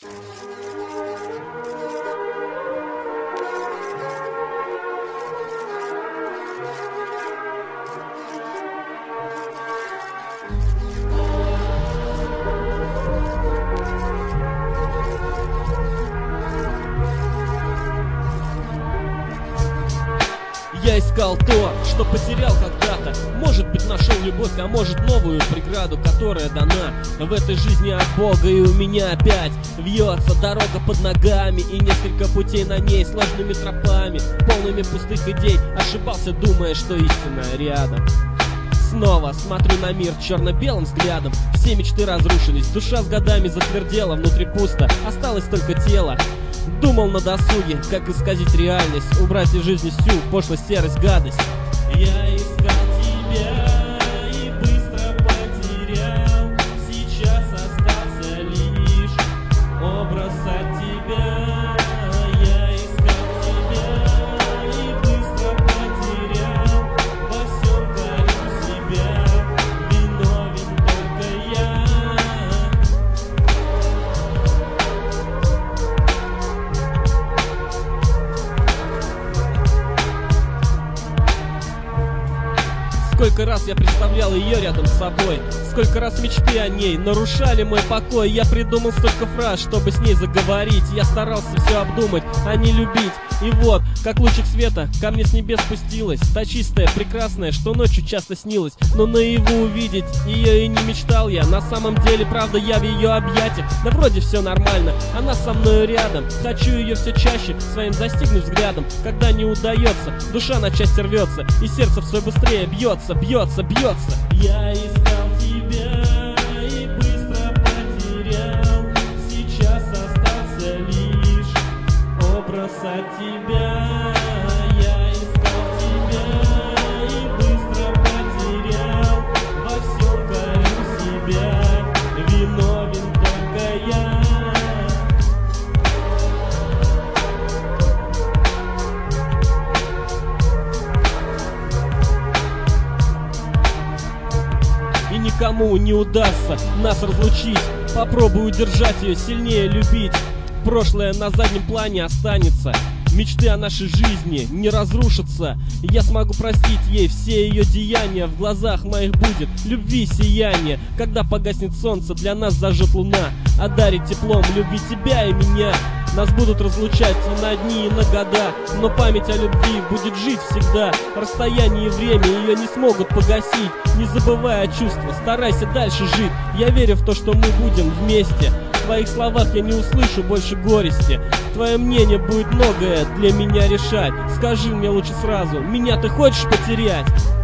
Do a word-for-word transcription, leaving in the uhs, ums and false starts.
Я искал то, что потерял когда-то. Может быть, нашел любовь, а может новую преграду, которая дана в этой жизни от Бога. И у меня опять вьется дорога под ногами, и несколько путей на ней сложными тропами, полными пустых идей. Ошибался, думая, что истина рядом. Снова смотрю на мир черно-белым взглядом. Все мечты разрушились, душа с годами затвердела, внутри пусто, осталось только тело. Думал на досуге, как исказить реальность, убрать из жизни всю пошлость, серость, гадость. Я искал тебя и быстро потерял, сейчас остался лишь образ от тебя. Я искал тебя и быстро потерял, во всем корю себя, виновен только я. Сколько раз я представлял ее рядом с собой, сколько раз мечты о ней нарушали мой покой. Я придумал столько фраз, чтобы с ней заговорить. Я старался все обдумать, а не любить. И вот, как лучик света, ко мне с небес спустилась та чистая, прекрасная, что ночью часто снилась. Но наяву увидеть ее и не мечтал я. На самом деле, правда, я в ее объятиях. Да вроде все нормально, она со мною рядом. Хочу ее все чаще своим застигнуть взглядом. Когда не удается, душа на части рвется, и сердце все быстрее бьется, бьется, бьется. Я искал тебя и быстро потерял, сейчас остался лишь образ от тебя. Я искал тебя и быстро потерял, во всем корю себя, виновен только я. И никому не удастся нас разлучить. Попробую удержать ее, сильнее любить. Прошлое на заднем плане останется, мечты о нашей жизни не разрушатся. Я смогу простить ей все ее деяния. В глазах моих будет любви сияние. Когда погаснет солнце, для нас зажжет луна, одарит теплом любви тебя и меня. Нас будут разлучать и на дни, и на года, но память о любви будет жить всегда. Расстояние и время ее не смогут погасить. Не забывай о чувствах, старайся дальше жить. Я верю в то, что мы будем вместе. В твоих словах я не услышу больше горести. Твое мнение будет многое для меня решать. Скажи мне лучше сразу, меня ты хочешь потерять?